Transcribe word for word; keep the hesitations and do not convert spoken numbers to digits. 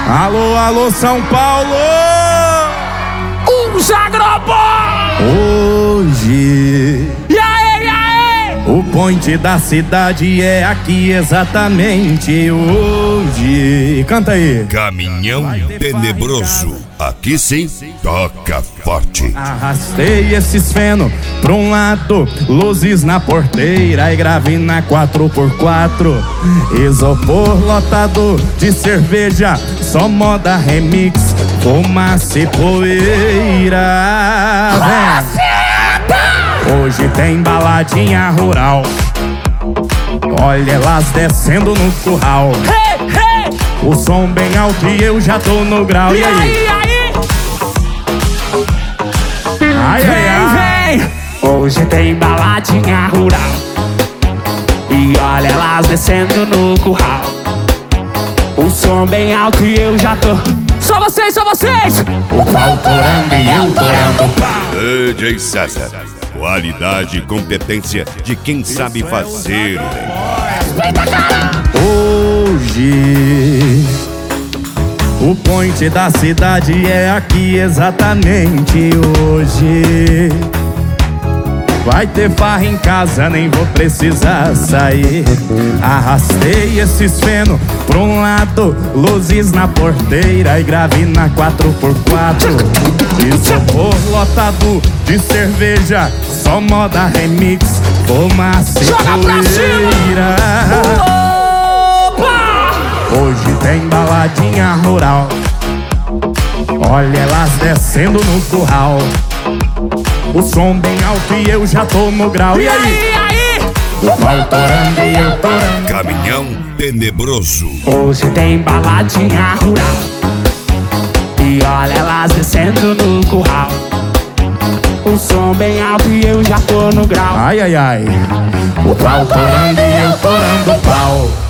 Alô, alô, São Paulo! Os agrobó! Hoje, E aí, e aí? o point da cidade é aqui exatamente hoje. Canta aí. Caminhão tenebroso, aqui sim, toca forte. Arrastei esses feno pra um lado, luzes na porteira e grave na quatro por quatro. Isopor lotado de cerveja, só moda remix, fumaça e poeira. Vem. Hoje tem baladinha rural, olha elas descendo no curral. Hey, hey! O som bem alto e eu já tô no grau. E E aí? aí, e aí? Ai, ai, ai. Vem, vem! Hoje tem baladinha rural e olha elas descendo no curral. O som bem alto e eu já tô. Só vocês, só vocês! O pau torando e eu torando o pau. D J César, qualidade e competência de quem sabe fazer o negócio. Hoje, o point da cidade é aqui exatamente hoje. Vai ter farra em casa, nem vou precisar sair. Arrastei esses feno pra um lado, luzes na porteira e grave na quatro por quatro. Isopor lotado de cerveja, só moda remix, fumaça e Joga pra poeira. Opa! Hoje tem baladinha rural, olha elas descendo no curral. O som bem alto e eu já tô no grau. E E aí, aí? e aí? O pau torando e eu torando. Caminhão tenebroso, Hoje tem baladinha rural e olha elas descendo no curral. O som bem alto e eu já tô no grau. Ai, ai, ai. O pau torando e eu torando o pau.